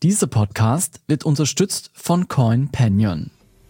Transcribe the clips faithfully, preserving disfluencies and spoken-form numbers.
Dieser Podcast wird unterstützt von CoinPanion.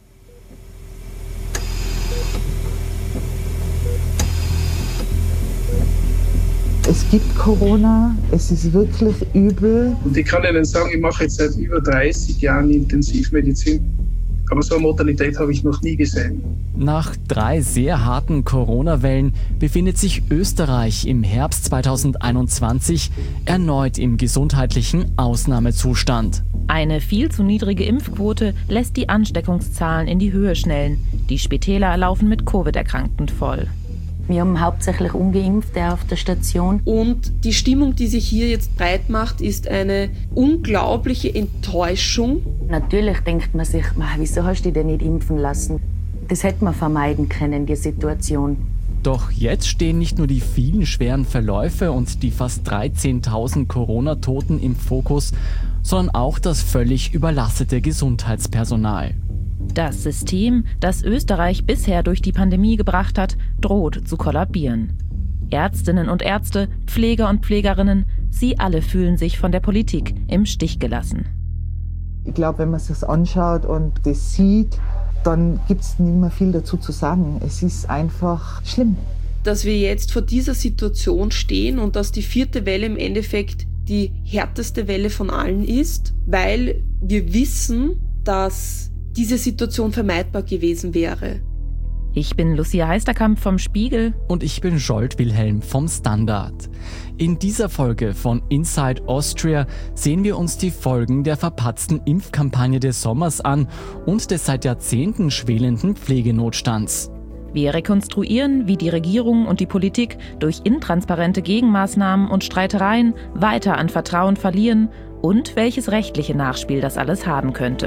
Es gibt Corona, es ist wirklich übel. Und ich kann Ihnen sagen, ich mache jetzt seit über dreißig Jahren Intensivmedizin. Aber so eine Mortalität habe ich noch nie gesehen. Nach drei sehr harten Corona-Wellen befindet sich Österreich im Herbst zweitausendeinundzwanzig erneut im gesundheitlichen Ausnahmezustand. Eine viel zu niedrige Impfquote lässt die Ansteckungszahlen in die Höhe schnellen. Die Spitäler laufen mit Covid-Erkrankten voll. Wir haben hauptsächlich Ungeimpfte auf der Station. Und die Stimmung, die sich hier jetzt breit macht, ist eine unglaubliche Enttäuschung. Natürlich denkt man sich, wieso hast du dich denn nicht impfen lassen? Das hätte man vermeiden können, die Situation. Doch jetzt stehen nicht nur die vielen schweren Verläufe und die fast dreizehntausend Corona-Toten im Fokus, sondern auch das völlig überlastete Gesundheitspersonal. Das System, das Österreich bisher durch die Pandemie gebracht hat, droht zu kollabieren. Ärztinnen und Ärzte, Pfleger und Pflegerinnen, sie alle fühlen sich von der Politik im Stich gelassen. Ich glaube, wenn man sich das anschaut und das sieht, dann gibt es nicht mehr viel dazu zu sagen. Es ist einfach schlimm. Dass wir jetzt vor dieser Situation stehen und dass die vierte Welle im Endeffekt die härteste Welle von allen ist, weil wir wissen, dass diese Situation vermeidbar gewesen wäre. Ich bin Lucia Heisterkamp vom Spiegel. Und ich bin Scholt Wilhelm vom Standard. In dieser Folge von Inside Austria sehen wir uns die Folgen der verpatzten Impfkampagne des Sommers an und des seit Jahrzehnten schwelenden Pflegenotstands. Wir rekonstruieren, wie die Regierung und die Politik durch intransparente Gegenmaßnahmen und Streitereien weiter an Vertrauen verlieren und welches rechtliche Nachspiel das alles haben könnte.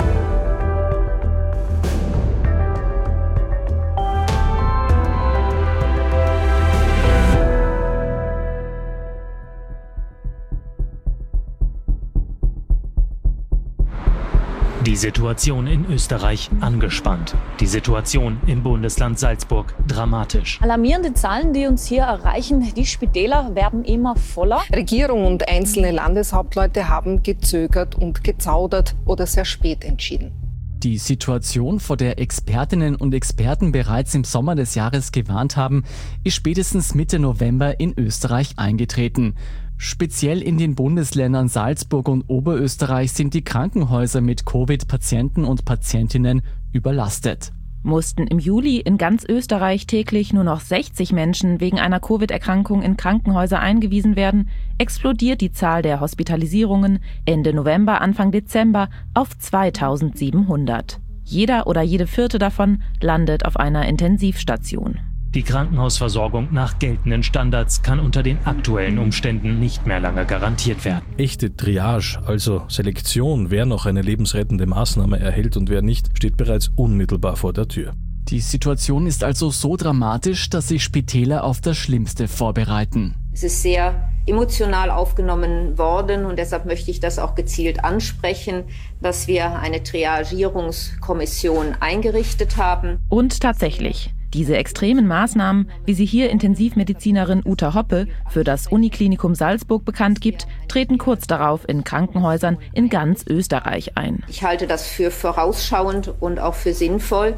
Die Situation in Österreich angespannt. Die Situation im Bundesland Salzburg dramatisch. Alarmierende Zahlen, die uns hier erreichen. Die Spitäler werden immer voller. Regierung und einzelne Landeshauptleute haben gezögert und gezaudert oder sehr spät entschieden. Die Situation, vor der Expertinnen und Experten bereits im Sommer des Jahres gewarnt haben, ist spätestens Mitte November in Österreich eingetreten. Speziell in den Bundesländern Salzburg und Oberösterreich sind die Krankenhäuser mit Covid-Patienten und Patientinnen überlastet. Mussten im Juli in ganz Österreich täglich nur noch sechzig Menschen wegen einer Covid-Erkrankung in Krankenhäuser eingewiesen werden, explodiert die Zahl der Hospitalisierungen Ende November, Anfang Dezember auf zweitausendsiebenhundert. Jeder oder jede vierte davon landet auf einer Intensivstation. Die Krankenhausversorgung nach geltenden Standards kann unter den aktuellen Umständen nicht mehr lange garantiert werden. Echte Triage, also Selektion, wer noch eine lebensrettende Maßnahme erhält und wer nicht, steht bereits unmittelbar vor der Tür. Die Situation ist also so dramatisch, dass sich Spitäler auf das Schlimmste vorbereiten. Es ist sehr emotional aufgenommen worden und deshalb möchte ich das auch gezielt ansprechen, dass wir eine Triagierungskommission eingerichtet haben. Und tatsächlich. Diese extremen Maßnahmen, wie sie hier Intensivmedizinerin Uta Hoppe für das Uniklinikum Salzburg bekannt gibt, treten kurz darauf in Krankenhäusern in ganz Österreich ein. Ich halte das für vorausschauend und auch für sinnvoll.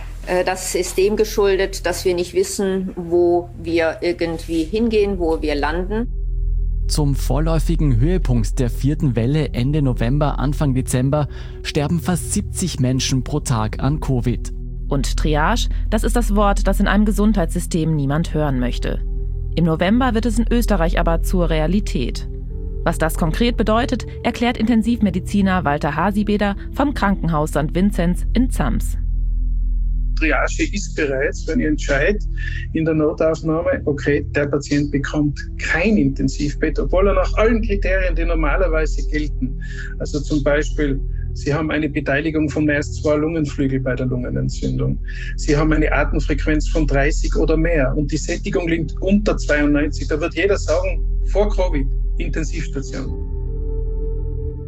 Das ist dem geschuldet, dass wir nicht wissen, wo wir irgendwie hingehen, wo wir landen. Zum vorläufigen Höhepunkt der vierten Welle Ende November, Anfang Dezember sterben fast siebzig Menschen pro Tag an Covid. Und Triage, das ist das Wort, das in einem Gesundheitssystem niemand hören möchte. Im November wird es in Österreich aber zur Realität. Was das konkret bedeutet, erklärt Intensivmediziner Walter Hasibeder vom Krankenhaus Sankt Vinzenz in Zams. Triage ist bereits, wenn ihr entscheidet in der Notaufnahme, okay, der Patient bekommt kein Intensivbett, obwohl er nach allen Kriterien, die normalerweise gelten, also zum Beispiel, Sie haben eine Beteiligung von mehr als zwei Lungenflügel bei der Lungenentzündung. Sie haben eine Atemfrequenz von dreißig oder mehr und die Sättigung liegt unter zweiundneunzig. Da wird jeder sagen, vor Covid, Intensivstation.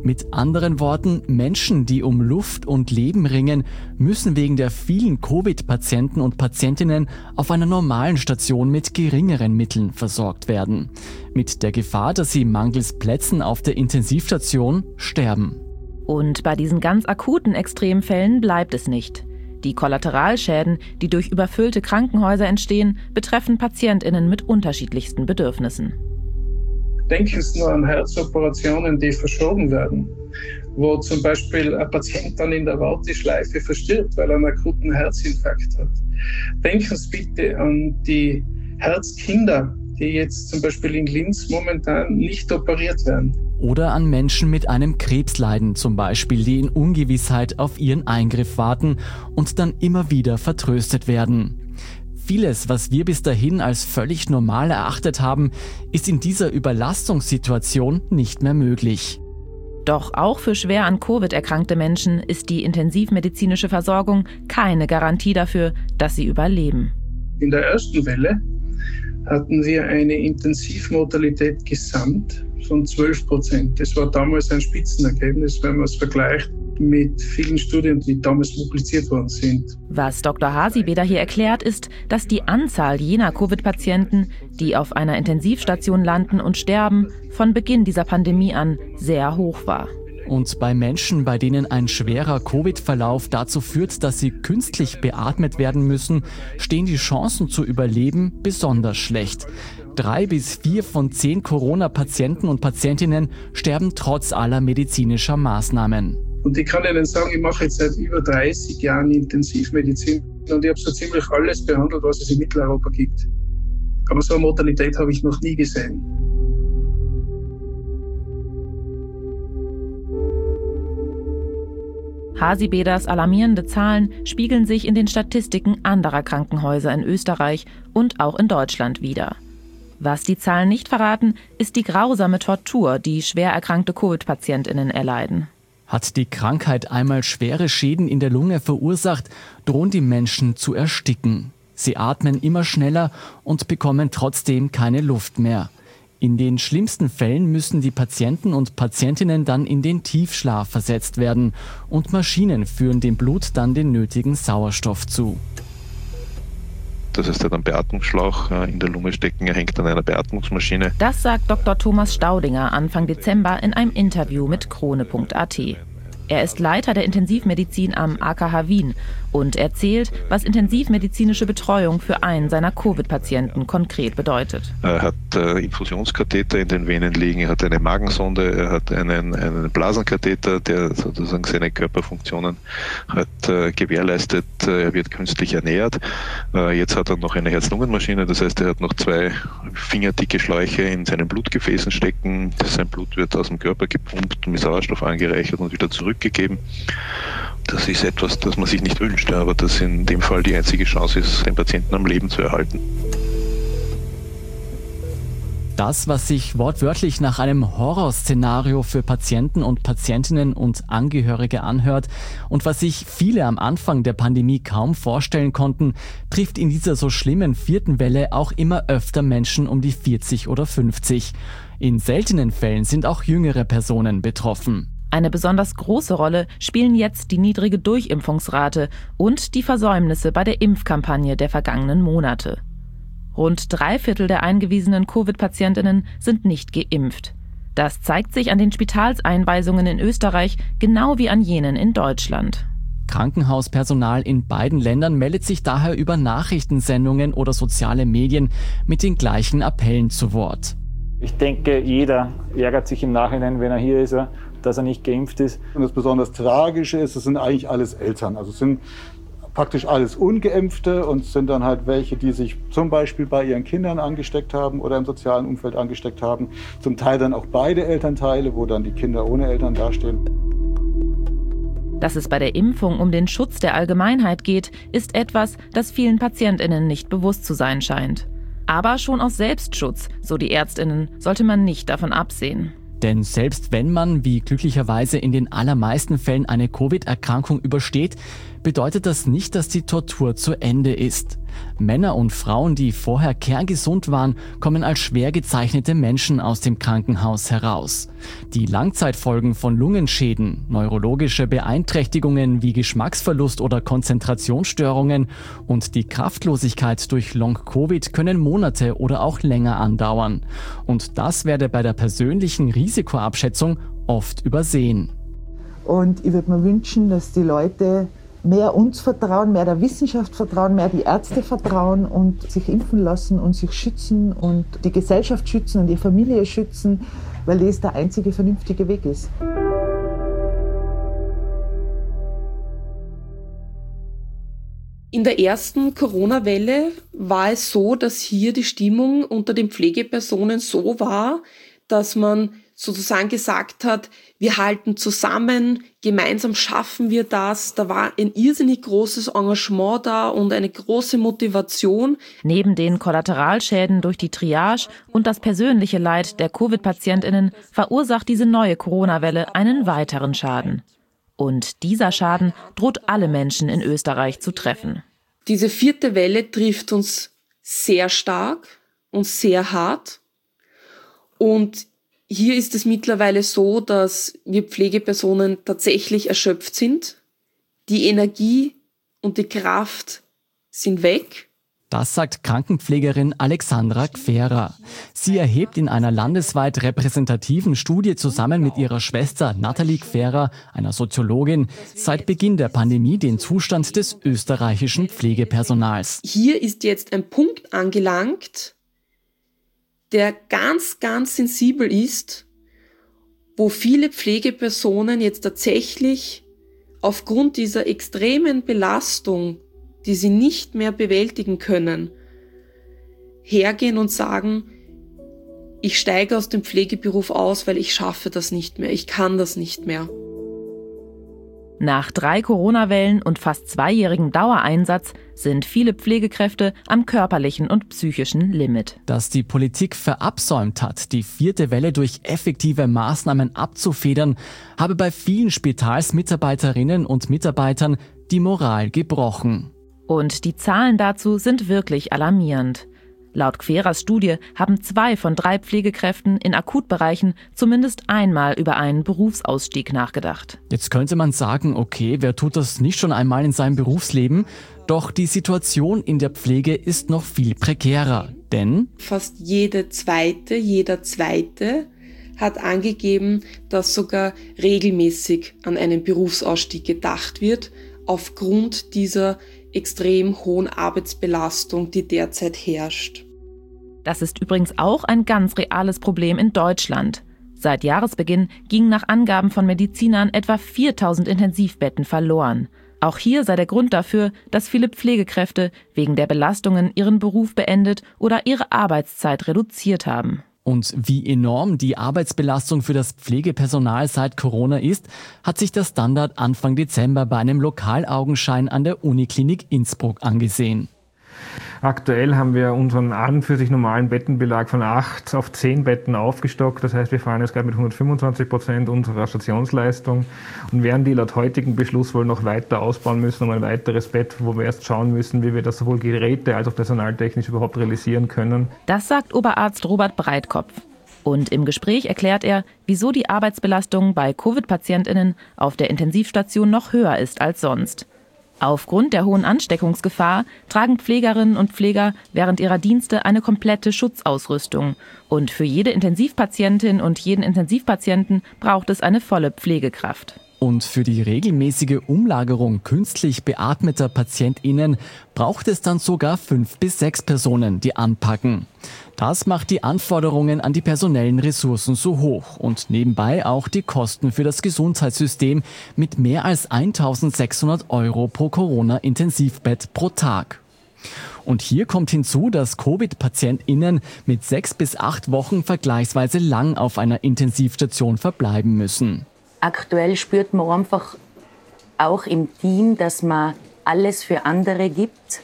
Mit anderen Worten, Menschen, die um Luft und Leben ringen, müssen wegen der vielen Covid-Patienten und Patientinnen auf einer normalen Station mit geringeren Mitteln versorgt werden. Mit der Gefahr, dass sie mangels Plätzen auf der Intensivstation sterben. Und bei diesen ganz akuten Extremfällen bleibt es nicht. Die Kollateralschäden, die durch überfüllte Krankenhäuser entstehen, betreffen PatientInnen mit unterschiedlichsten Bedürfnissen. Denken Sie nur an Herzoperationen, die verschoben werden, wo zum Beispiel ein Patient dann in der Warteschleife verstirbt, weil er einen akuten Herzinfarkt hat. Denken Sie bitte an die Herzkinder, die jetzt zum Beispiel in Linz momentan nicht operiert werden. Oder an Menschen mit einem Krebsleiden zum Beispiel, die in Ungewissheit auf ihren Eingriff warten und dann immer wieder vertröstet werden. Vieles, was wir bis dahin als völlig normal erachtet haben, ist in dieser Überlastungssituation nicht mehr möglich. Doch auch für schwer an Covid erkrankte Menschen ist die intensivmedizinische Versorgung keine Garantie dafür, dass sie überleben. In der ersten Welle hatten wir eine Intensivmortalität gesamt von zwölf Prozent. Das war damals ein Spitzenergebnis, wenn man es vergleicht mit vielen Studien, die damals publiziert worden sind. Was Doktor Hasibeder hier erklärt, ist, dass die Anzahl jener Covid-Patienten, die auf einer Intensivstation landen und sterben, von Beginn dieser Pandemie an sehr hoch war. Und bei Menschen, bei denen ein schwerer Covid-Verlauf dazu führt, dass sie künstlich beatmet werden müssen, stehen die Chancen zu überleben besonders schlecht. Drei bis vier von zehn Corona-Patienten und Patientinnen sterben trotz aller medizinischer Maßnahmen. Und ich kann Ihnen sagen, ich mache jetzt seit über dreißig Jahren Intensivmedizin und ich habe so ziemlich alles behandelt, was es in Mitteleuropa gibt. Aber so eine Mortalität habe ich noch nie gesehen. Hasibeders alarmierende Zahlen spiegeln sich in den Statistiken anderer Krankenhäuser in Österreich und auch in Deutschland wider. Was die Zahlen nicht verraten, ist die grausame Tortur, die schwer erkrankte Covid-PatientInnen erleiden. Hat die Krankheit einmal schwere Schäden in der Lunge verursacht, drohen die Menschen zu ersticken. Sie atmen immer schneller und bekommen trotzdem keine Luft mehr. In den schlimmsten Fällen müssen die Patienten und Patientinnen dann in den Tiefschlaf versetzt werden und Maschinen führen dem Blut dann den nötigen Sauerstoff zu. Das heißt, er hat einen Beatmungsschlauch in der Lunge stecken, er hängt an einer Beatmungsmaschine. Das sagt Doktor Thomas Staudinger Anfang Dezember in einem Interview mit krone punkt a t. Er ist Leiter der Intensivmedizin am A K H Wien und erzählt, was intensivmedizinische Betreuung für einen seiner Covid-Patienten konkret bedeutet. Er hat äh, Infusionskatheter in den Venen liegen, er hat eine Magensonde, er hat einen, einen Blasenkatheter, der sozusagen seine Körperfunktionen hat äh, gewährleistet. Er wird künstlich ernährt. Äh, jetzt hat er noch eine Herz-Lungen-Maschine, das heißt, er hat noch zwei fingerdicke Schläuche in seinen Blutgefäßen stecken. Sein Blut wird aus dem Körper gepumpt, mit Sauerstoff angereichert und wieder zurückgegeben. Das ist etwas, das man sich nicht wünscht, aber das in dem Fall die einzige Chance ist, den Patienten am Leben zu erhalten. Das, was sich wortwörtlich nach einem Horrorszenario für Patienten und Patientinnen und Angehörige anhört und was sich viele am Anfang der Pandemie kaum vorstellen konnten, trifft in dieser so schlimmen vierten Welle auch immer öfter Menschen um die vierzig oder fünfzig. In seltenen Fällen sind auch jüngere Personen betroffen. Eine besonders große Rolle spielen jetzt die niedrige Durchimpfungsrate und die Versäumnisse bei der Impfkampagne der vergangenen Monate. Rund drei Viertel der eingewiesenen Covid-PatientInnen sind nicht geimpft. Das zeigt sich an den Spitalseinweisungen in Österreich genau wie an jenen in Deutschland. Krankenhauspersonal in beiden Ländern meldet sich daher über Nachrichtensendungen oder soziale Medien mit den gleichen Appellen zu Wort. Ich denke, jeder ärgert sich im Nachhinein, wenn er hier ist, dass er nicht geimpft ist. Und das besonders Tragische ist, es sind eigentlich alles Eltern. Also es sind praktisch alles Ungeimpfte und es sind dann halt welche, die sich zum Beispiel bei ihren Kindern angesteckt haben oder im sozialen Umfeld angesteckt haben. Zum Teil dann auch beide Elternteile, wo dann die Kinder ohne Eltern dastehen. Dass es bei der Impfung um den Schutz der Allgemeinheit geht, ist etwas, das vielen PatientInnen nicht bewusst zu sein scheint. Aber schon aus Selbstschutz, so die ÄrztInnen, sollte man nicht davon absehen. Denn selbst wenn man, wie glücklicherweise in den allermeisten Fällen, eine Covid-Erkrankung übersteht, bedeutet das nicht, dass die Tortur zu Ende ist. Männer und Frauen, die vorher kerngesund waren, kommen als schwer gezeichnete Menschen aus dem Krankenhaus heraus. Die Langzeitfolgen von Lungenschäden, neurologische Beeinträchtigungen wie Geschmacksverlust oder Konzentrationsstörungen und die Kraftlosigkeit durch Long-Covid können Monate oder auch länger andauern. Und das werde bei der persönlichen Risikoabschätzung oft übersehen. Und ich würde mir wünschen, dass die Leute mehr uns vertrauen, mehr der Wissenschaft vertrauen, mehr die Ärzte vertrauen und sich impfen lassen und sich schützen und die Gesellschaft schützen und die Familie schützen, weil das der einzige vernünftige Weg ist. In der ersten Corona-Welle war es so, dass hier die Stimmung unter den Pflegepersonen so war, dass man sozusagen gesagt hat, wir halten zusammen, gemeinsam schaffen wir das. Da war ein irrsinnig großes Engagement da und eine große Motivation. Neben den Kollateralschäden durch die Triage und das persönliche Leid der Covid-PatientInnen verursacht diese neue Corona-Welle einen weiteren Schaden. Und dieser Schaden droht alle Menschen in Österreich zu treffen. Diese vierte Welle trifft uns sehr stark und sehr hart. Und hier ist es mittlerweile so, dass wir Pflegepersonen tatsächlich erschöpft sind. Die Energie und die Kraft sind weg. Das sagt Krankenpflegerin Alexandra Gfera. Sie erhebt in einer landesweit repräsentativen Studie zusammen mit ihrer Schwester Nathalie Gfera, einer Soziologin, seit Beginn der Pandemie den Zustand des österreichischen Pflegepersonals. Hier ist jetzt ein Punkt angelangt, der ganz, ganz sensibel ist, wo viele Pflegepersonen jetzt tatsächlich aufgrund dieser extremen Belastung, die sie nicht mehr bewältigen können, hergehen und sagen, ich steige aus dem Pflegeberuf aus, weil ich schaffe das nicht mehr, ich kann das nicht mehr. Nach drei Corona-Wellen und fast zweijährigem Dauereinsatz sind viele Pflegekräfte am körperlichen und psychischen Limit. Dass die Politik verabsäumt hat, die vierte Welle durch effektive Maßnahmen abzufedern, habe bei vielen Spitalsmitarbeiterinnen und Mitarbeitern die Moral gebrochen. Und die Zahlen dazu sind wirklich alarmierend. Laut Gferas Studie haben zwei von drei Pflegekräften in Akutbereichen zumindest einmal über einen Berufsausstieg nachgedacht. Jetzt könnte man sagen, okay, wer tut das nicht schon einmal in seinem Berufsleben? Doch die Situation in der Pflege ist noch viel prekärer, denn fast jede zweite, jeder zweite hat angegeben, dass sogar regelmäßig an einen Berufsausstieg gedacht wird, aufgrund dieser extrem hohen Arbeitsbelastung, die derzeit herrscht. Das ist übrigens auch ein ganz reales Problem in Deutschland. Seit Jahresbeginn gingen nach Angaben von Medizinern etwa viertausend Intensivbetten verloren. Auch hier sei der Grund dafür, dass viele Pflegekräfte wegen der Belastungen ihren Beruf beendet oder ihre Arbeitszeit reduziert haben. Und wie enorm die Arbeitsbelastung für das Pflegepersonal seit Corona ist, hat sich der Standard Anfang Dezember bei einem Lokalaugenschein an der Uniklinik Innsbruck angesehen. Aktuell haben wir unseren an für sich normalen Bettenbelag von acht auf zehn Betten aufgestockt. Das heißt, wir fahren jetzt gerade mit hundertfünfundzwanzig Prozent unserer Stationsleistung und werden die laut heutigem Beschluss wohl noch weiter ausbauen müssen, um ein weiteres Bett, wo wir erst schauen müssen, wie wir das sowohl geräte- als auch personaltechnisch überhaupt realisieren können. Das sagt Oberarzt Robert Breitkopf. Und im Gespräch erklärt er, wieso die Arbeitsbelastung bei Covid-PatientInnen auf der Intensivstation noch höher ist als sonst. Aufgrund der hohen Ansteckungsgefahr tragen Pflegerinnen und Pfleger während ihrer Dienste eine komplette Schutzausrüstung. Und für jede Intensivpatientin und jeden Intensivpatienten braucht es eine volle Pflegekraft. Und für die regelmäßige Umlagerung künstlich beatmeter PatientInnen braucht es dann sogar fünf bis sechs Personen, die anpacken. Das macht die Anforderungen an die personellen Ressourcen so hoch und nebenbei auch die Kosten für das Gesundheitssystem mit mehr als eintausendsechshundert Euro pro Corona-Intensivbett pro Tag. Und hier kommt hinzu, dass Covid-PatientInnen mit sechs bis acht Wochen vergleichsweise lang auf einer Intensivstation verbleiben müssen. Aktuell spürt man einfach auch im Team, dass man alles für andere gibt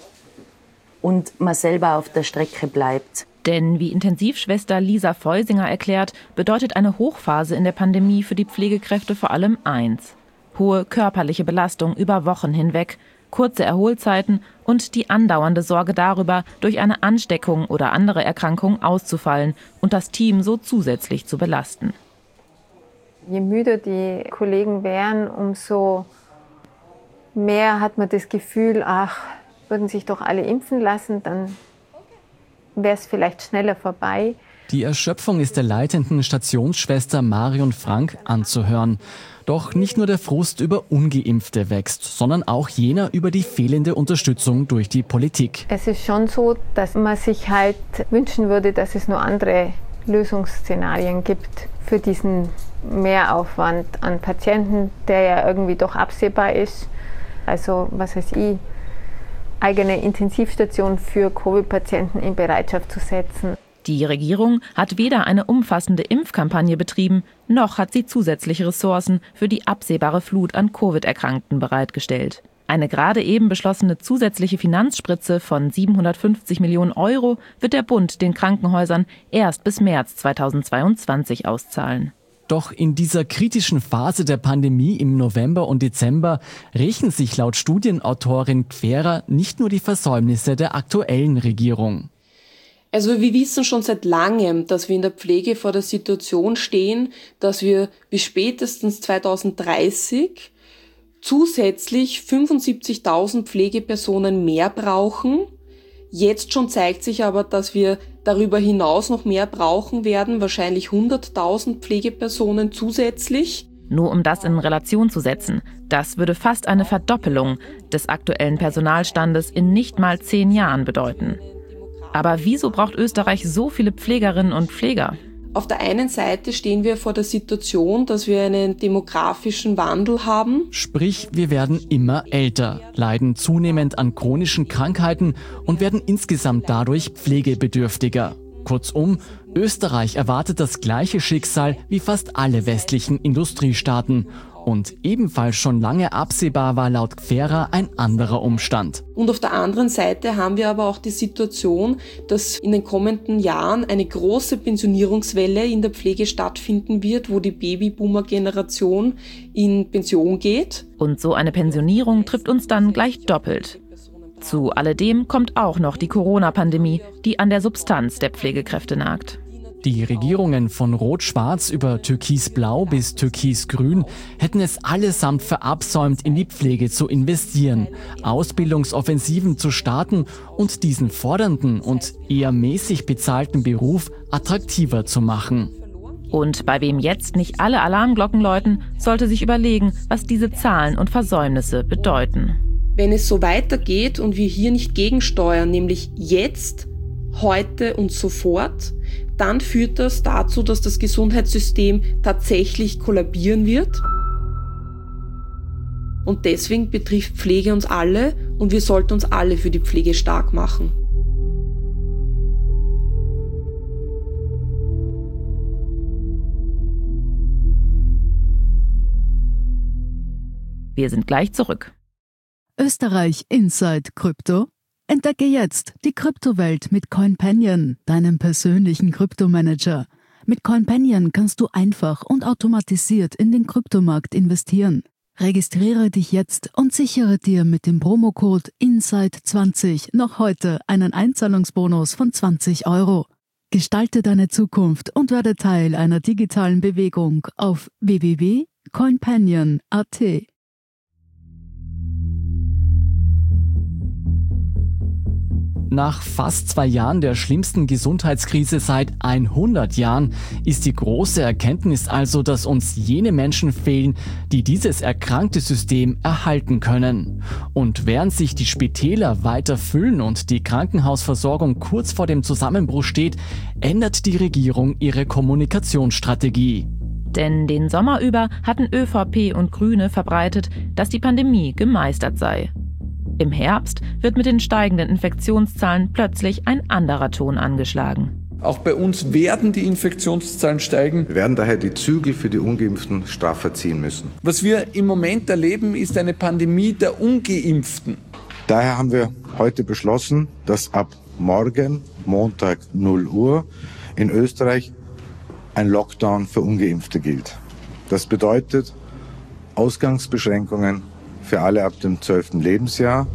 und man selber auf der Strecke bleibt. Denn wie Intensivschwester Lisa Feusinger erklärt, bedeutet eine Hochphase in der Pandemie für die Pflegekräfte vor allem eins: hohe körperliche Belastung über Wochen hinweg, kurze Erholzeiten und die andauernde Sorge darüber, durch eine Ansteckung oder andere Erkrankung auszufallen und das Team so zusätzlich zu belasten. Je müder die Kollegen wären, umso mehr hat man das Gefühl, ach, würden sich doch alle impfen lassen, dann wäre es vielleicht schneller vorbei. Die Erschöpfung ist der leitenden Stationsschwester Marion Frank anzuhören. Doch nicht nur der Frust über Ungeimpfte wächst, sondern auch jener über die fehlende Unterstützung durch die Politik. Es ist schon so, dass man sich halt wünschen würde, dass es nur andere Lösungsszenarien gibt für diesen Mehraufwand an Patienten, der ja irgendwie doch absehbar ist. Also, was weiß ich, eigene Intensivstation für Covid-Patienten in Bereitschaft zu setzen. Die Regierung hat weder eine umfassende Impfkampagne betrieben, noch hat sie zusätzliche Ressourcen für die absehbare Flut an Covid-Erkrankten bereitgestellt. Eine gerade eben beschlossene zusätzliche Finanzspritze von siebenhundertfünfzig Millionen Euro wird der Bund den Krankenhäusern erst bis März zweitausendzweiundzwanzig auszahlen. Doch in dieser kritischen Phase der Pandemie im November und Dezember rächen sich laut Studienautorin Querer nicht nur die Versäumnisse der aktuellen Regierung. Also wir wissen schon seit langem, dass wir in der Pflege vor der Situation stehen, dass wir bis spätestens zweitausenddreißig zusätzlich fünfundsiebzigtausend Pflegepersonen mehr brauchen. Jetzt schon zeigt sich aber, dass wir darüber hinaus noch mehr brauchen werden, wahrscheinlich hunderttausend Pflegepersonen zusätzlich. Nur um das in Relation zu setzen, das würde fast eine Verdoppelung des aktuellen Personalstandes in nicht mal zehn Jahren bedeuten. Aber wieso braucht Österreich so viele Pflegerinnen und Pfleger? Auf der einen Seite stehen wir vor der Situation, dass wir einen demografischen Wandel haben. Sprich, wir werden immer älter, leiden zunehmend an chronischen Krankheiten und werden insgesamt dadurch pflegebedürftiger. Kurzum, Österreich erwartet das gleiche Schicksal wie fast alle westlichen Industriestaaten. Und ebenfalls schon lange absehbar war laut Querer ein anderer Umstand. Und auf der anderen Seite haben wir aber auch die Situation, dass in den kommenden Jahren eine große Pensionierungswelle in der Pflege stattfinden wird, wo die Babyboomer-Generation in Pension geht. Und so eine Pensionierung trifft uns dann gleich doppelt. Zu alledem kommt auch noch die Corona-Pandemie, die an der Substanz der Pflegekräfte nagt. Die Regierungen von Rot-Schwarz über Türkis-Blau bis Türkis-Grün hätten es allesamt verabsäumt, in die Pflege zu investieren, Ausbildungsoffensiven zu starten und diesen fordernden und eher mäßig bezahlten Beruf attraktiver zu machen. Und bei wem jetzt nicht alle Alarmglocken läuten, sollte sich überlegen, was diese Zahlen und Versäumnisse bedeuten. Wenn es so weitergeht und wir hier nicht gegensteuern, nämlich jetzt, heute und sofort, dann führt das dazu, dass das Gesundheitssystem tatsächlich kollabieren wird. Und deswegen betrifft Pflege uns alle und wir sollten uns alle für die Pflege stark machen. Wir sind gleich zurück. Österreich Inside Krypto. Entdecke jetzt die Kryptowelt mit CoinPanion, deinem persönlichen Kryptomanager. Mit CoinPanion kannst du einfach und automatisiert in den Kryptomarkt investieren. Registriere dich jetzt und sichere dir mit dem Promocode Inside zwanzig noch heute einen Einzahlungsbonus von zwanzig Euro. Gestalte deine Zukunft und werde Teil einer digitalen Bewegung auf w w w punkt coinpanion punkt a t. Nach fast zwei Jahren der schlimmsten Gesundheitskrise seit hundert Jahren ist die große Erkenntnis also, dass uns jene Menschen fehlen, die dieses erkrankte System erhalten können. Und während sich die Spitäler weiter füllen und die Krankenhausversorgung kurz vor dem Zusammenbruch steht, ändert die Regierung ihre Kommunikationsstrategie. Denn den Sommer über hatten ÖVP und Grüne verbreitet, dass die Pandemie gemeistert sei. Im Herbst wird mit den steigenden Infektionszahlen plötzlich ein anderer Ton angeschlagen. Auch bei uns werden die Infektionszahlen steigen. Wir werden daher die Zügel für die Ungeimpften straffer ziehen müssen. Was wir im Moment erleben, ist eine Pandemie der Ungeimpften. Daher haben wir heute beschlossen, dass ab morgen, Montag null Uhr, in Österreich ein Lockdown für Ungeimpfte gilt. Das bedeutet Ausgangsbeschränkungen für alle ab dem zwölften Lebensjahr.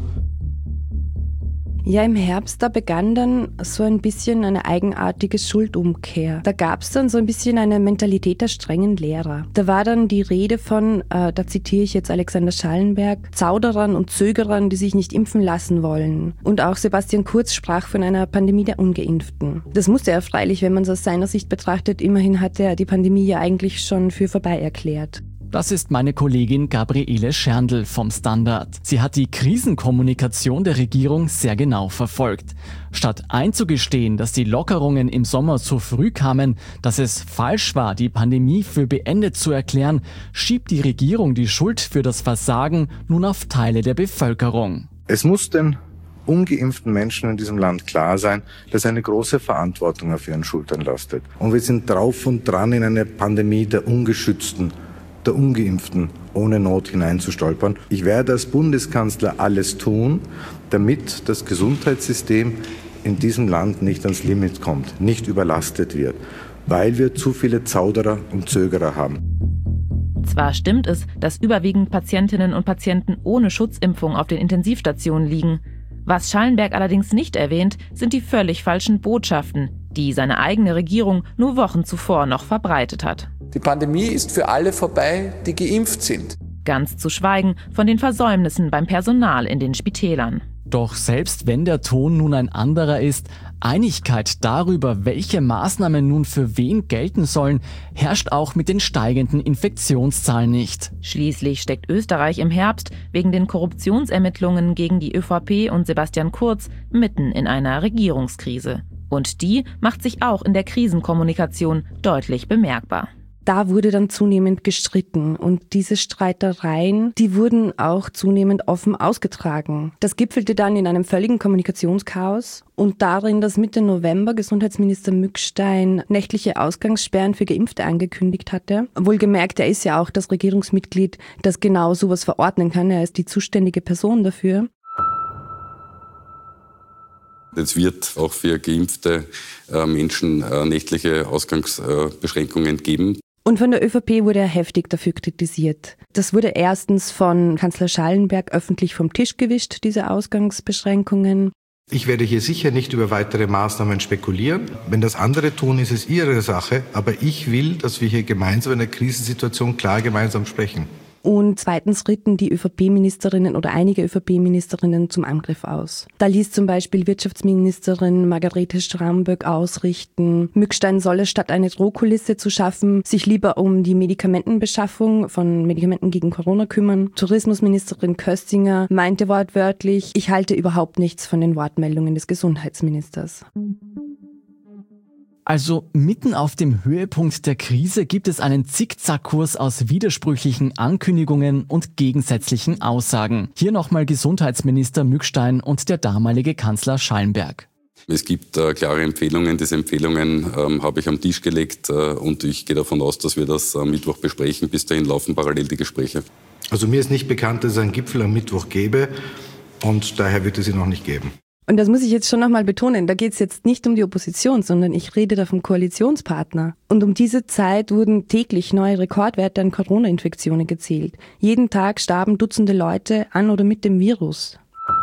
Ja, im Herbst, da begann dann so ein bisschen eine eigenartige Schuldumkehr. Da gab es dann so ein bisschen eine Mentalität der strengen Lehrer. Da war dann die Rede von, äh, da zitiere ich jetzt Alexander Schallenberg, Zauderern und Zögerern, die sich nicht impfen lassen wollen. Und auch Sebastian Kurz sprach von einer Pandemie der Ungeimpften. Das musste er freilich, wenn man es aus seiner Sicht betrachtet. Immerhin hat er die Pandemie ja eigentlich schon für vorbei erklärt. Das ist meine Kollegin Gabriele Scherndl vom Standard. Sie hat die Krisenkommunikation der Regierung sehr genau verfolgt. Statt einzugestehen, dass die Lockerungen im Sommer zu früh kamen, dass es falsch war, die Pandemie für beendet zu erklären, schiebt die Regierung die Schuld für das Versagen nun auf Teile der Bevölkerung. Es muss den ungeimpften Menschen in diesem Land klar sein, dass eine große Verantwortung auf ihren Schultern lastet. Und wir sind drauf und dran, in eine Pandemie der Ungeschützten, der Ungeimpften ohne Not hineinzustolpern. Ich werde als Bundeskanzler alles tun, damit das Gesundheitssystem in diesem Land nicht ans Limit kommt, nicht überlastet wird, weil wir zu viele Zauderer und Zögerer haben. Zwar stimmt es, dass überwiegend Patientinnen und Patienten ohne Schutzimpfung auf den Intensivstationen liegen. Was Schallenberg allerdings nicht erwähnt, sind die völlig falschen Botschaften, die seine eigene Regierung nur Wochen zuvor noch verbreitet hat. Die Pandemie ist für alle vorbei, die geimpft sind. Ganz zu schweigen von den Versäumnissen beim Personal in den Spitälern. Doch selbst wenn der Ton nun ein anderer ist, Einigkeit darüber, welche Maßnahmen nun für wen gelten sollen, herrscht auch mit den steigenden Infektionszahlen nicht. Schließlich steckt Österreich im Herbst wegen den Korruptionsermittlungen gegen die ÖVP und Sebastian Kurz mitten in einer Regierungskrise. Und die macht sich auch in der Krisenkommunikation deutlich bemerkbar. Da wurde dann zunehmend gestritten und diese Streitereien, die wurden auch zunehmend offen ausgetragen. Das gipfelte dann in einem völligen Kommunikationschaos und darin, dass Mitte November Gesundheitsminister Mückstein nächtliche Ausgangssperren für Geimpfte angekündigt hatte. Wohlgemerkt, er ist ja auch das Regierungsmitglied, das genau sowas verordnen kann. Er ist die zuständige Person dafür. Es wird auch für geimpfte äh, Menschen äh, nächtliche Ausgangsbeschränkungen äh, geben. Und von der ÖVP wurde er heftig dafür kritisiert. Das wurde erstens von Kanzler Schallenberg öffentlich vom Tisch gewischt, diese Ausgangsbeschränkungen. Ich werde hier sicher nicht über weitere Maßnahmen spekulieren. Wenn das andere tun, ist es ihre Sache. Aber ich will, dass wir hier gemeinsam in der Krisensituation klar gemeinsam sprechen. Und zweitens ritten die ÖVP-Ministerinnen oder einige ÖVP-Ministerinnen zum Angriff aus. Da ließ zum Beispiel Wirtschaftsministerin Margarete Stramböck ausrichten, Mückstein solle statt eine Drohkulisse zu schaffen, sich lieber um die Medikamentenbeschaffung von Medikamenten gegen Corona kümmern. Tourismusministerin Köstinger meinte wortwörtlich, ich halte überhaupt nichts von den Wortmeldungen des Gesundheitsministers. Also mitten auf dem Höhepunkt der Krise gibt es einen Zickzackkurs aus widersprüchlichen Ankündigungen und gegensätzlichen Aussagen. Hier nochmal Gesundheitsminister Mückstein und der damalige Kanzler Schallenberg. Es gibt äh, klare Empfehlungen. Diese Empfehlungen ähm, habe ich am Tisch gelegt äh, und ich gehe davon aus, dass wir das am Mittwoch besprechen. Bis dahin laufen parallel die Gespräche. Also mir ist nicht bekannt, dass es einen Gipfel am Mittwoch gäbe und daher wird es ihn noch nicht geben. Und das muss ich jetzt schon nochmal betonen, da geht es jetzt nicht um die Opposition, sondern ich rede da vom Koalitionspartner. Und um diese Zeit wurden täglich neue Rekordwerte an Corona-Infektionen gezählt. Jeden Tag starben Dutzende Leute an oder mit dem Virus.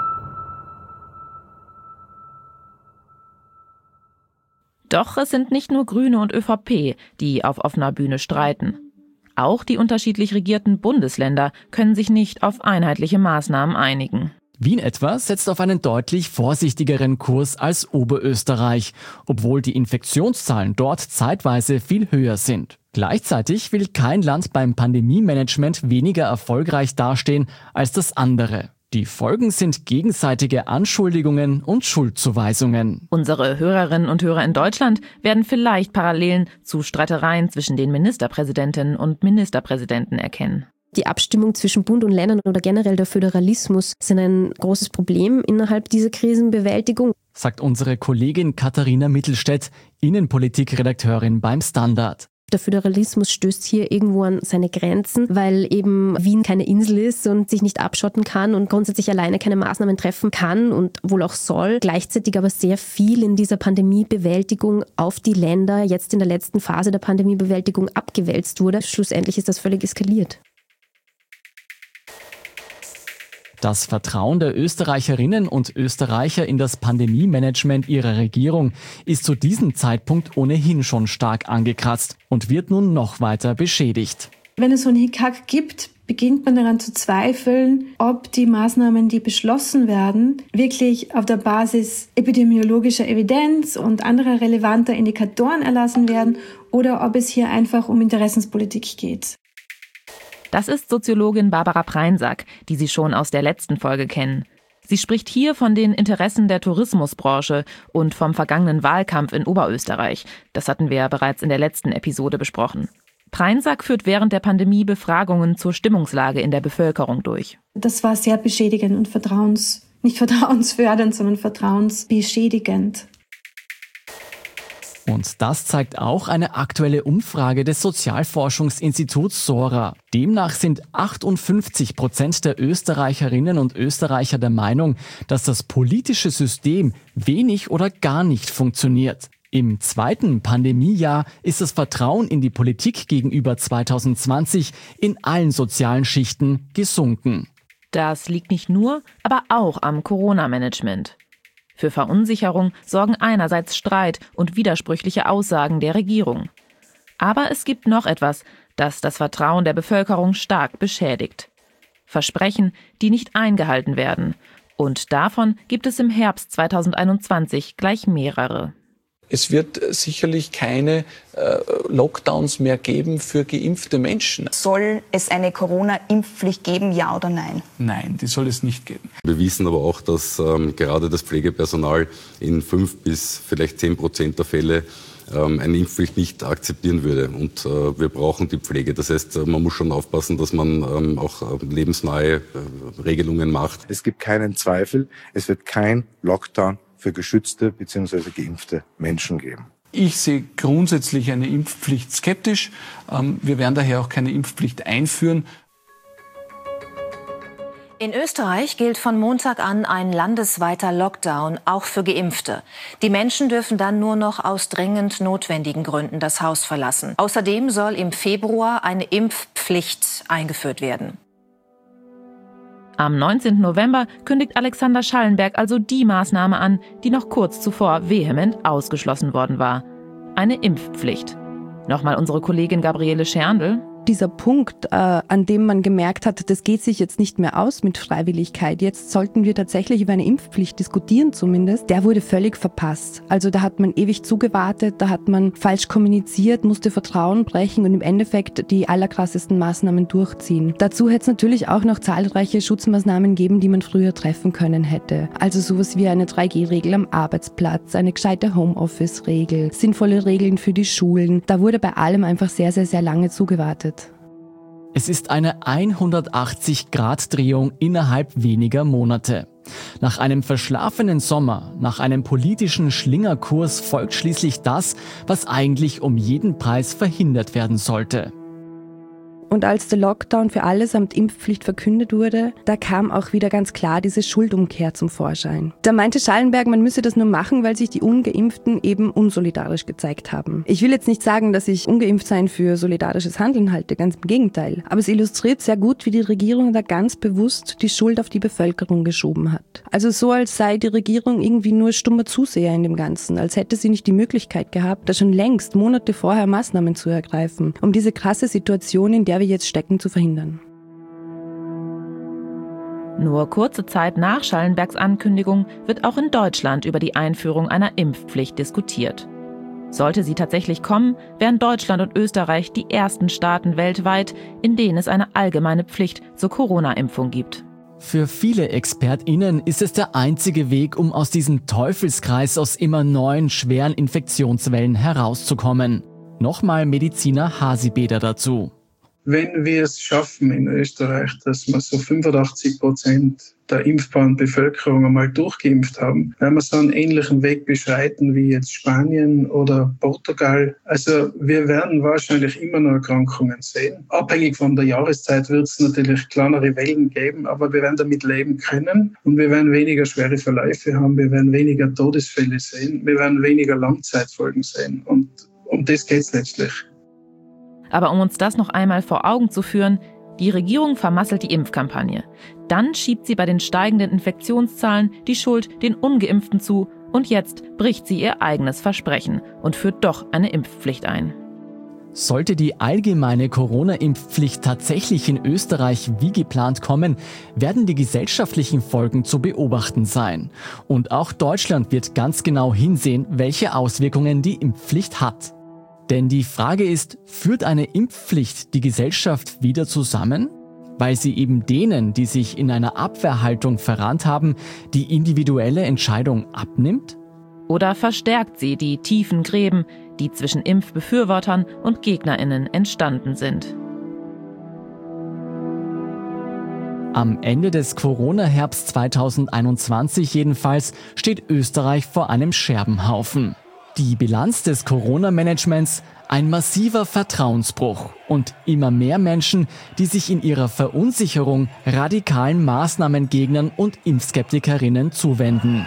Doch es sind nicht nur Grüne und ÖVP, die auf offener Bühne streiten. Auch die unterschiedlich regierten Bundesländer können sich nicht auf einheitliche Maßnahmen einigen. Wien etwa setzt auf einen deutlich vorsichtigeren Kurs als Oberösterreich, obwohl die Infektionszahlen dort zeitweise viel höher sind. Gleichzeitig will kein Land beim Pandemie-Management weniger erfolgreich dastehen als das andere. Die Folgen sind gegenseitige Anschuldigungen und Schuldzuweisungen. Unsere Hörerinnen und Hörer in Deutschland werden vielleicht Parallelen zu Streitereien zwischen den Ministerpräsidentinnen und Ministerpräsidenten erkennen. Die Abstimmung zwischen Bund und Ländern oder generell der Föderalismus sind ein großes Problem innerhalb dieser Krisenbewältigung, sagt unsere Kollegin Katharina Mittelstädt, Innenpolitikredakteurin beim Standard. Der Föderalismus stößt hier irgendwo an seine Grenzen, weil eben Wien keine Insel ist und sich nicht abschotten kann und grundsätzlich alleine keine Maßnahmen treffen kann und wohl auch soll. Gleichzeitig aber sehr viel in dieser Pandemiebewältigung auf die Länder jetzt in der letzten Phase der Pandemiebewältigung abgewälzt wurde. Schlussendlich ist das völlig eskaliert. Das Vertrauen der Österreicherinnen und Österreicher in das Pandemie-Management ihrer Regierung ist zu diesem Zeitpunkt ohnehin schon stark angekratzt und wird nun noch weiter beschädigt. Wenn es so einen Hickhack gibt, beginnt man daran zu zweifeln, ob die Maßnahmen, die beschlossen werden, wirklich auf der Basis epidemiologischer Evidenz und anderer relevanter Indikatoren erlassen werden oder ob es hier einfach um Interessenspolitik geht. Das ist Soziologin Barbara Preinsack, die Sie schon aus der letzten Folge kennen. Sie spricht hier von den Interessen der Tourismusbranche und vom vergangenen Wahlkampf in Oberösterreich. Das hatten wir ja bereits in der letzten Episode besprochen. Preinsack führt während der Pandemie Befragungen zur Stimmungslage in der Bevölkerung durch. Das war sehr beschädigend und vertrauens, nicht vertrauensfördernd, sondern vertrauensbeschädigend. Und das zeigt auch eine aktuelle Umfrage des Sozialforschungsinstituts Sora. Demnach sind achtundfünfzig Prozent der Österreicherinnen und Österreicher der Meinung, dass das politische System wenig oder gar nicht funktioniert. Im zweiten Pandemiejahr ist das Vertrauen in die Politik gegenüber zweitausendzwanzig in allen sozialen Schichten gesunken. Das liegt nicht nur, aber auch am Corona-Management. Für Verunsicherung sorgen einerseits Streit und widersprüchliche Aussagen der Regierung. Aber es gibt noch etwas, das das Vertrauen der Bevölkerung stark beschädigt. Versprechen, die nicht eingehalten werden. Und davon gibt es im Herbst zweitausendeinundzwanzig gleich mehrere. Es wird sicherlich keine äh, Lockdowns mehr geben für geimpfte Menschen. Soll es eine Corona-Impfpflicht geben, ja oder nein? Nein, die soll es nicht geben. Wir wissen aber auch, dass ähm, gerade das Pflegepersonal in fünf bis vielleicht zehn Prozent der Fälle ähm, eine Impfpflicht nicht akzeptieren würde. Und äh, wir brauchen die Pflege. Das heißt, man muss schon aufpassen, dass man ähm, auch äh, lebensnahe äh, Regelungen macht. Es gibt keinen Zweifel, es wird kein Lockdown für geschützte bzw. geimpfte Menschen geben. Ich sehe grundsätzlich eine Impfpflicht skeptisch. Wir werden daher auch keine Impfpflicht einführen. In Österreich gilt von Montag an ein landesweiter Lockdown, auch für Geimpfte. Die Menschen dürfen dann nur noch aus dringend notwendigen Gründen das Haus verlassen. Außerdem soll im Februar eine Impfpflicht eingeführt werden. Am neunzehnten November kündigt Alexander Schallenberg also die Maßnahme an, die noch kurz zuvor vehement ausgeschlossen worden war. Eine Impfpflicht. Nochmal unsere Kollegin Gabriele Scherndl. Dieser Punkt, äh, an dem man gemerkt hat, das geht sich jetzt nicht mehr aus mit Freiwilligkeit, jetzt sollten wir tatsächlich über eine Impfpflicht diskutieren zumindest, der wurde völlig verpasst. Also da hat man ewig zugewartet, da hat man falsch kommuniziert, musste Vertrauen brechen und im Endeffekt die allerkrassesten Maßnahmen durchziehen. Dazu hätte es natürlich auch noch zahlreiche Schutzmaßnahmen geben, die man früher treffen können hätte. Also sowas wie eine drei G Regel am Arbeitsplatz, eine gescheite Homeoffice-Regel, sinnvolle Regeln für die Schulen. Da wurde bei allem einfach sehr, sehr, sehr lange zugewartet. Es ist eine hundertachtzig Grad Drehung innerhalb weniger Monate. Nach einem verschlafenen Sommer, nach einem politischen Schlingerkurs folgt schließlich das, was eigentlich um jeden Preis verhindert werden sollte. Und als der Lockdown für alle samt Impfpflicht verkündet wurde, da kam auch wieder ganz klar diese Schuldumkehr zum Vorschein. Da meinte Schallenberg, man müsse das nur machen, weil sich die Ungeimpften eben unsolidarisch gezeigt haben. Ich will jetzt nicht sagen, dass ich Ungeimpftsein für solidarisches Handeln halte, ganz im Gegenteil. Aber es illustriert sehr gut, wie die Regierung da ganz bewusst die Schuld auf die Bevölkerung geschoben hat. Also so, als sei die Regierung irgendwie nur stummer Zuseher in dem Ganzen, als hätte sie nicht die Möglichkeit gehabt, da schon längst Monate vorher Maßnahmen zu ergreifen, um diese krasse Situation, in der wir jetzt stecken, zu verhindern. Nur kurze Zeit nach Schallenbergs Ankündigung wird auch in Deutschland über die Einführung einer Impfpflicht diskutiert. Sollte sie tatsächlich kommen, wären Deutschland und Österreich die ersten Staaten weltweit, in denen es eine allgemeine Pflicht zur Corona-Impfung gibt. Für viele ExpertInnen ist es der einzige Weg, um aus diesem Teufelskreis aus immer neuen, schweren Infektionswellen herauszukommen. Nochmal Mediziner Hasibeder dazu. Wenn wir es schaffen in Österreich, dass wir so fünfundachtzig Prozent der impfbaren Bevölkerung einmal durchgeimpft haben, werden wir so einen ähnlichen Weg beschreiten wie jetzt Spanien oder Portugal. Also wir werden wahrscheinlich immer noch Erkrankungen sehen. Abhängig von der Jahreszeit wird es natürlich kleinere Wellen geben, aber wir werden damit leben können und wir werden weniger schwere Verläufe haben, wir werden weniger Todesfälle sehen, wir werden weniger Langzeitfolgen sehen und um das geht es letztlich. Aber um uns das noch einmal vor Augen zu führen, Die Regierung vermasselt die Impfkampagne. Dann schiebt sie bei den steigenden Infektionszahlen die Schuld den Ungeimpften zu und jetzt bricht sie ihr eigenes Versprechen und führt doch eine Impfpflicht ein. Sollte die allgemeine Corona-Impfpflicht tatsächlich in Österreich wie geplant kommen, werden die gesellschaftlichen Folgen zu beobachten sein. Und auch Deutschland wird ganz genau hinsehen, welche Auswirkungen die Impfpflicht hat. Denn die Frage ist, führt eine Impfpflicht die Gesellschaft wieder zusammen? Weil sie eben denen, die sich in einer Abwehrhaltung verrannt haben, die individuelle Entscheidung abnimmt? Oder verstärkt sie die tiefen Gräben, die zwischen Impfbefürwortern und GegnerInnen entstanden sind? Am Ende des Corona-Herbst zweitausendeinundzwanzig jedenfalls steht Österreich vor einem Scherbenhaufen. Die Bilanz des Corona-Managements: ein massiver Vertrauensbruch und immer mehr Menschen, die sich in ihrer Verunsicherung radikalen Maßnahmengegnern und Impfskeptikerinnen zuwenden.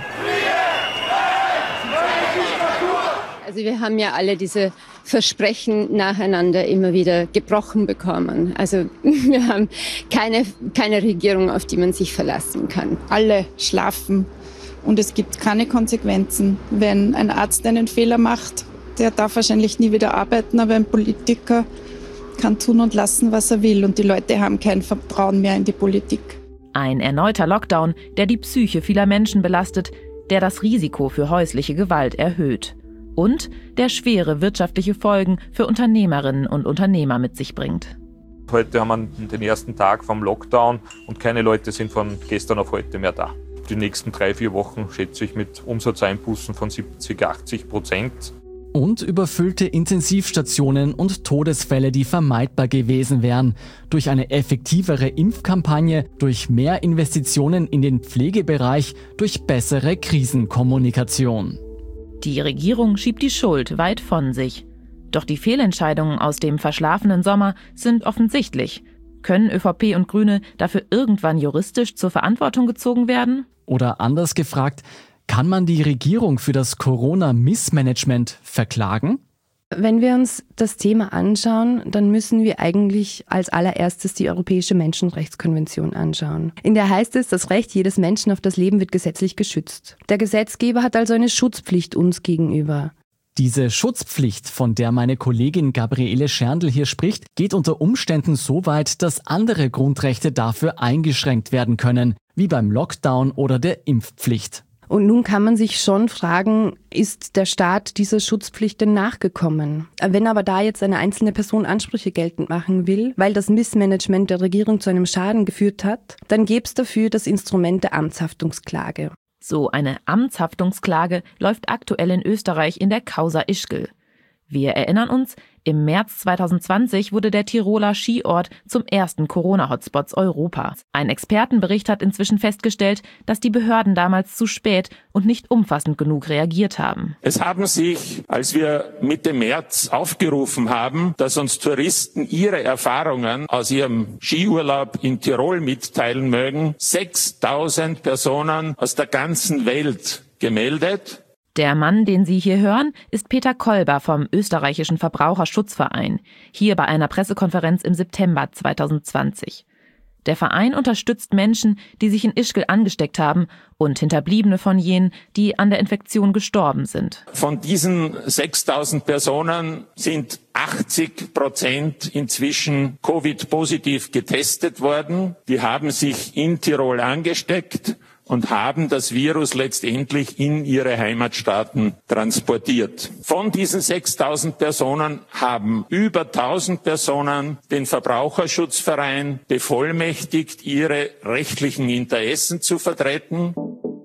Also wir haben ja alle diese Versprechen nacheinander immer wieder gebrochen bekommen. Also wir haben keine, keine Regierung, auf die man sich verlassen kann. Alle schlafen und es gibt keine Konsequenzen. Wenn ein Arzt einen Fehler macht, der darf wahrscheinlich nie wieder arbeiten, aber ein Politiker kann tun und lassen, was er will. Und die Leute haben kein Vertrauen mehr in die Politik. Ein erneuter Lockdown, der die Psyche vieler Menschen belastet, der das Risiko für häusliche Gewalt erhöht. Und der schwere wirtschaftliche Folgen für Unternehmerinnen und Unternehmer mit sich bringt. Heute haben wir den ersten Tag vom Lockdown und keine Leute sind von gestern auf heute mehr da. Die nächsten drei, vier Wochen schätze ich mit Umsatzeinbußen von siebzig, achtzig Prozent. Und überfüllte Intensivstationen und Todesfälle, die vermeidbar gewesen wären. Durch eine effektivere Impfkampagne, durch mehr Investitionen in den Pflegebereich, durch bessere Krisenkommunikation. Die Regierung schiebt die Schuld weit von sich. Doch die Fehlentscheidungen aus dem verschlafenen Sommer sind offensichtlich. Können ÖVP und Grüne dafür irgendwann juristisch zur Verantwortung gezogen werden? Oder anders gefragt, kann man die Regierung für das Corona-Missmanagement verklagen? Wenn wir uns das Thema anschauen, dann müssen wir eigentlich als allererstes die Europäische Menschenrechtskonvention anschauen. In der heißt es, das Recht jedes Menschen auf das Leben wird gesetzlich geschützt. Der Gesetzgeber hat also eine Schutzpflicht uns gegenüber. Diese Schutzpflicht, von der meine Kollegin Gabriele Scherndl hier spricht, geht unter Umständen so weit, dass andere Grundrechte dafür eingeschränkt werden können, wie beim Lockdown oder der Impfpflicht. Und nun kann man sich schon fragen, ist der Staat dieser Schutzpflicht denn nachgekommen? Wenn aber da jetzt eine einzelne Person Ansprüche geltend machen will, weil das Missmanagement der Regierung zu einem Schaden geführt hat, dann gäbe es dafür das Instrument der Amtshaftungsklage. So eine Amtshaftungsklage läuft aktuell in Österreich in der Causa Ischgl. Wir erinnern uns, im März zweitausendzwanzig wurde der Tiroler Skiort zum ersten Corona-Hotspots Europas. Ein Expertenbericht hat inzwischen festgestellt, dass die Behörden damals zu spät und nicht umfassend genug reagiert haben. Es haben sich, als wir Mitte März aufgerufen haben, dass uns Touristen ihre Erfahrungen aus ihrem Skiurlaub in Tirol mitteilen mögen, sechstausend Personen aus der ganzen Welt gemeldet. Der Mann, den Sie hier hören, ist Peter Kolber vom österreichischen Verbraucherschutzverein, hier bei einer Pressekonferenz im September zweitausendzwanzig. Der Verein unterstützt Menschen, die sich in Ischgl angesteckt haben und Hinterbliebene von jenen, die an der Infektion gestorben sind. Von diesen sechstausend Personen sind achtzig Prozent inzwischen Covid-positiv getestet worden. Die haben sich in Tirol angesteckt und haben das Virus letztendlich in ihre Heimatstaaten transportiert. Von diesen sechstausend Personen haben über tausend Personen den Verbraucherschutzverein bevollmächtigt, ihre rechtlichen Interessen zu vertreten.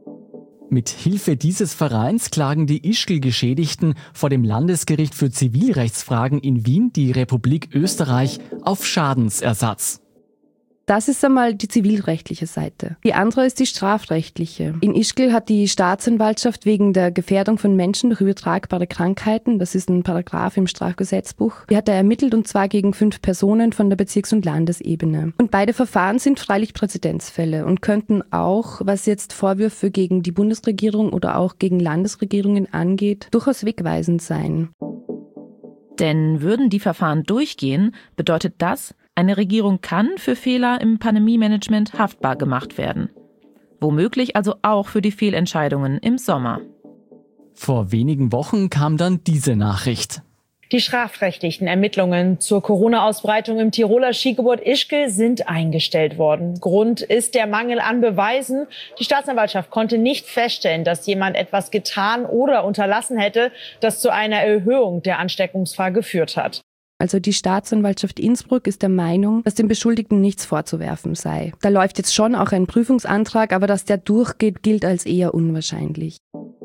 Mit Hilfe dieses Vereins klagen die Ischgl-Geschädigten vor dem Landesgericht für Zivilrechtsfragen in Wien die Republik Österreich auf Schadensersatz. Das ist einmal die zivilrechtliche Seite. Die andere ist die strafrechtliche. In Ischgl hat die Staatsanwaltschaft wegen der Gefährdung von Menschen durch übertragbare Krankheiten, das ist ein Paragraph im Strafgesetzbuch, die hat er ermittelt und zwar gegen fünf Personen von der Bezirks- und Landesebene. Und beide Verfahren sind freilich Präzedenzfälle und könnten auch, was jetzt Vorwürfe gegen die Bundesregierung oder auch gegen Landesregierungen angeht, durchaus wegweisend sein. Denn würden die Verfahren durchgehen, bedeutet das, Eine Regierung kann für Fehler im Pandemie-Management haftbar gemacht werden. Womöglich also auch für die Fehlentscheidungen im Sommer. Vor wenigen Wochen kam dann diese Nachricht. Die strafrechtlichen Ermittlungen zur Corona-Ausbreitung im Tiroler Skigebiet Ischgl sind eingestellt worden. Grund ist der Mangel an Beweisen. Die Staatsanwaltschaft konnte nicht feststellen, dass jemand etwas getan oder unterlassen hätte, das zu einer Erhöhung der Ansteckungsgefahr geführt hat. Also die Staatsanwaltschaft Innsbruck ist der Meinung, dass dem Beschuldigten nichts vorzuwerfen sei. Da läuft jetzt schon auch ein Prüfungsantrag, aber dass der durchgeht, gilt als eher unwahrscheinlich.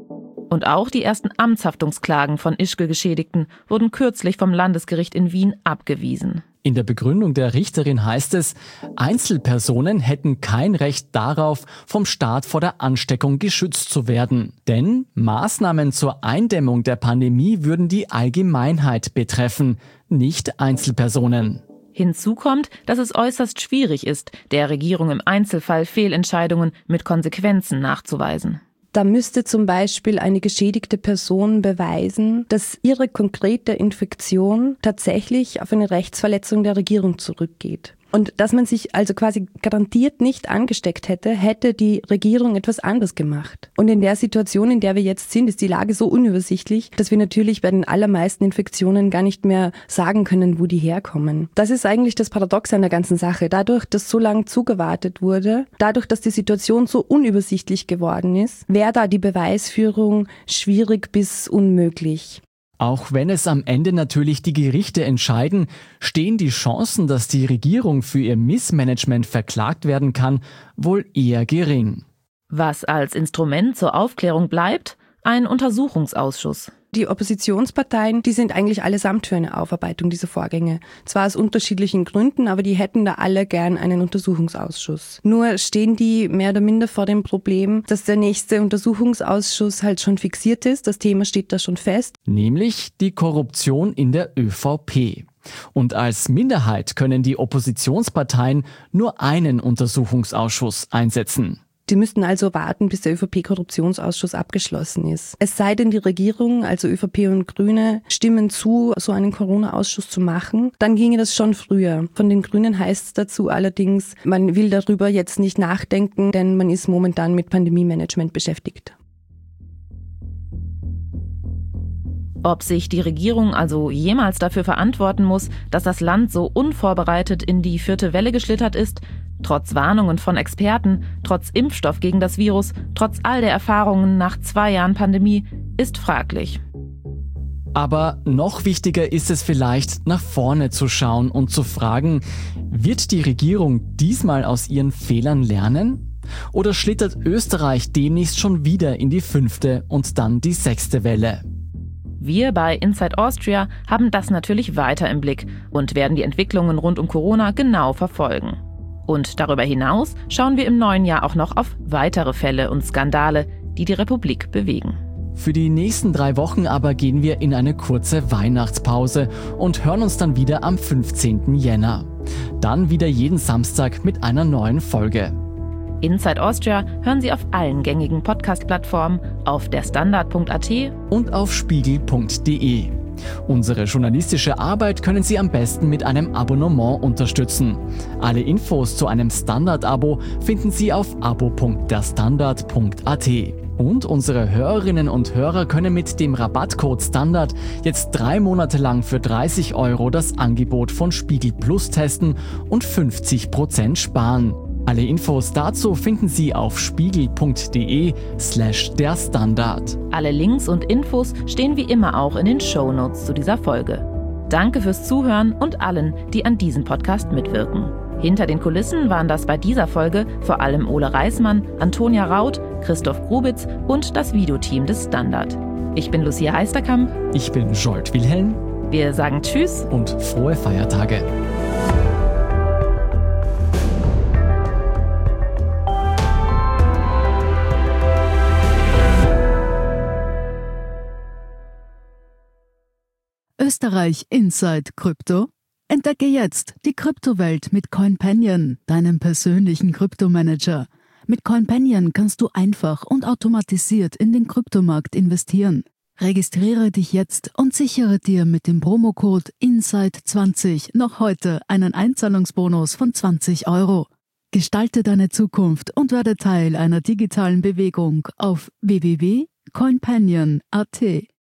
Und auch die ersten Amtshaftungsklagen von Ischgl-Geschädigten wurden kürzlich vom Landesgericht in Wien abgewiesen. In der Begründung der Richterin heißt es, Einzelpersonen hätten kein Recht darauf, vom Staat vor der Ansteckung geschützt zu werden. Denn Maßnahmen zur Eindämmung der Pandemie würden die Allgemeinheit betreffen, nicht Einzelpersonen. Hinzu kommt, dass es äußerst schwierig ist, der Regierung im Einzelfall Fehlentscheidungen mit Konsequenzen nachzuweisen. Da müsste zum Beispiel eine geschädigte Person beweisen, dass ihre konkrete Infektion tatsächlich auf eine Rechtsverletzung der Regierung zurückgeht. Und dass man sich also quasi garantiert nicht angesteckt hätte, hätte die Regierung etwas anderes gemacht. Und in der Situation, in der wir jetzt sind, ist die Lage so unübersichtlich, dass wir natürlich bei den allermeisten Infektionen gar nicht mehr sagen können, wo die herkommen. Das ist eigentlich das Paradox an der ganzen Sache. Dadurch, dass so lange zugewartet wurde, dadurch, dass die Situation so unübersichtlich geworden ist, wäre da die Beweisführung schwierig bis unmöglich. Auch wenn es am Ende natürlich die Gerichte entscheiden, stehen die Chancen, dass die Regierung für ihr Missmanagement verklagt werden kann, wohl eher gering. Was als Instrument zur Aufklärung bleibt? Ein Untersuchungsausschuss. Die Oppositionsparteien, die sind eigentlich allesamt für eine Aufarbeitung dieser Vorgänge. Zwar aus unterschiedlichen Gründen, aber die hätten da alle gern einen Untersuchungsausschuss. Nur stehen die mehr oder minder vor dem Problem, dass der nächste Untersuchungsausschuss halt schon fixiert ist. Das Thema steht da schon fest. Nämlich die Korruption in der ÖVP. Und als Minderheit können die Oppositionsparteien nur einen Untersuchungsausschuss einsetzen. Die müssten also warten, bis der ÖVP-Korruptionsausschuss abgeschlossen ist. Es sei denn, die Regierung, also ÖVP und Grüne, stimmen zu, so einen Corona-Ausschuss zu machen, dann ginge das schon früher. Von den Grünen heißt es dazu allerdings, man will darüber jetzt nicht nachdenken, denn man ist momentan mit Pandemie-Management beschäftigt. Ob sich die Regierung also jemals dafür verantworten muss, dass das Land so unvorbereitet in die vierte Welle geschlittert ist, trotz Warnungen von Experten, trotz Impfstoff gegen das Virus, trotz all der Erfahrungen nach zwei Jahren Pandemie, ist fraglich. Aber noch wichtiger ist es vielleicht, nach vorne zu schauen und zu fragen, wird die Regierung diesmal aus ihren Fehlern lernen? Oder schlittert Österreich demnächst schon wieder in die fünfte und dann die sechste Welle? Wir bei Inside Austria haben das natürlich weiter im Blick und werden die Entwicklungen rund um Corona genau verfolgen. Und darüber hinaus schauen wir im neuen Jahr auch noch auf weitere Fälle und Skandale, die die Republik bewegen. Für die nächsten drei Wochen aber gehen wir in eine kurze Weihnachtspause und hören uns dann wieder am fünfzehnten Jänner. Dann wieder jeden Samstag mit einer neuen Folge. Inside Austria hören Sie auf allen gängigen Podcast-Plattformen, auf der Standard punkt a t und auf spiegel punkt d e. Unsere journalistische Arbeit können Sie am besten mit einem Abonnement unterstützen. Alle Infos zu einem Standard-Abo finden Sie auf abo punkt der standard punkt a t. Und unsere Hörerinnen und Hörer können mit dem Rabattcode Standard jetzt drei Monate lang für dreißig Euro das Angebot von Spiegel Plus testen und fünfzig Prozent sparen. Alle Infos dazu finden Sie auf spiegel punkt d e slash der Standard. Alle Links und Infos stehen wie immer auch in den Shownotes zu dieser Folge. Danke fürs Zuhören und allen, die an diesem Podcast mitwirken. Hinter den Kulissen waren das bei dieser Folge vor allem Ole Reismann, Antonia Raut, Christoph Grubitz und das Videoteam des Standard. Ich bin Lucia Heisterkamp. Ich bin Jolt Wilhelm. Wir sagen Tschüss und frohe Feiertage. Österreich Inside Krypto? Entdecke jetzt die Kryptowelt mit CoinPanion, deinem persönlichen Kryptomanager. Mit CoinPanion kannst du einfach und automatisiert in den Kryptomarkt investieren. Registriere dich jetzt und sichere dir mit dem Promocode Inside zwanzig noch heute einen Einzahlungsbonus von zwanzig Euro. Gestalte deine Zukunft und werde Teil einer digitalen Bewegung auf w w w punkt coinpanion punkt a t.